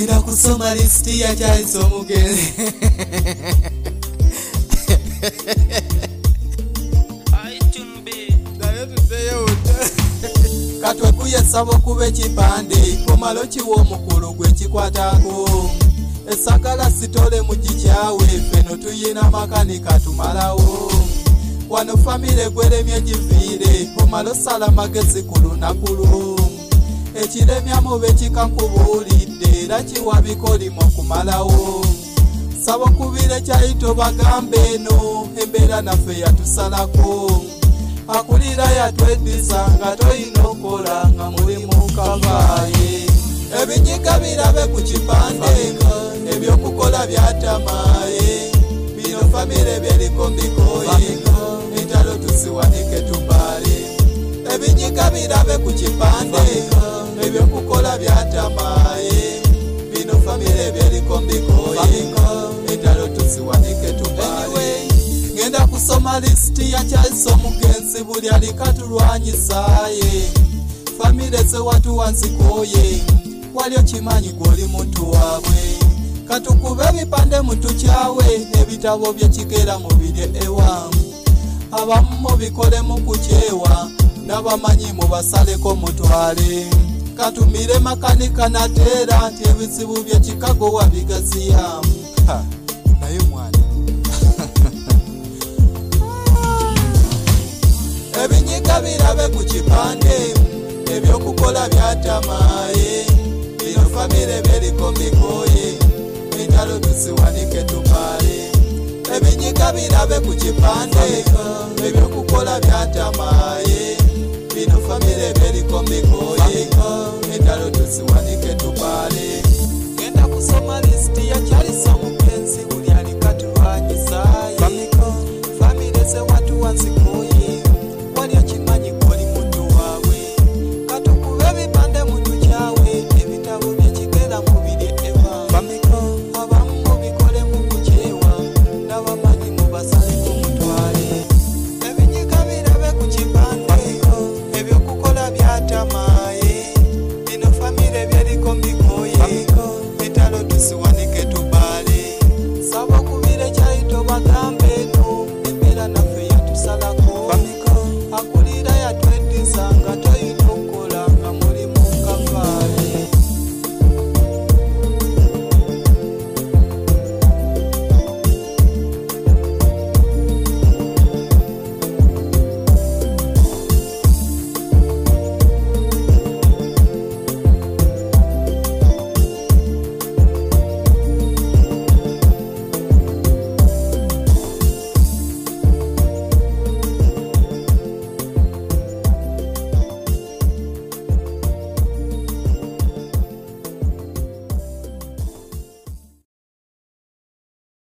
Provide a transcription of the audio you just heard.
ngenda kusoma listi ya Charles Omugenzi. Katwekuye sabo kube kipande komalo kiwo omukulu gwe kikwatako esagala sitole mu gikyawe feno tuyina makanika tumalawo wano famire gweremye givire komalo sala magezi ku lunaku lwo ekiremya mube kikankubulidde era kiwa bikolimo kumalawo sabo kubire kyayito bagambe eno embeera naffe yatusalako akulira yatweddiza nga toyina okola nga mulimu kavaaye ebinyiga birabe ku kipande ebyokukola byatamaye bino famire byeriko mbikoye entalo tusiwanike tubaale ebinyiga birabe ku kipande ebyokukola byatamaye bino famire byeriko mbikoye entalo tusiwanike tubaale ngenda kusoma listi ya Charles Omugenzi buli alikatulwanyisaye famire ze watu wanzikoye walio kimanyi gwoli muntu waabwe katukube ebipande mutu kyawe ebitabo byekigera mubirye ewa abamu bikolemu kukyewa n'abamanyi mubasaleko mutwale katumire makanika nateera nti ebizibu byekikago wabigaziya naye mwana ebinyiga birabe ku kipande ebyokukola byatamaye bino famire beriko mbikoye entalo tusiwanike tubaale ebinyiga birabe ku kipande ebyokukola byatamaye bino famire beriko mbikoye entalo tusiwanike tubaale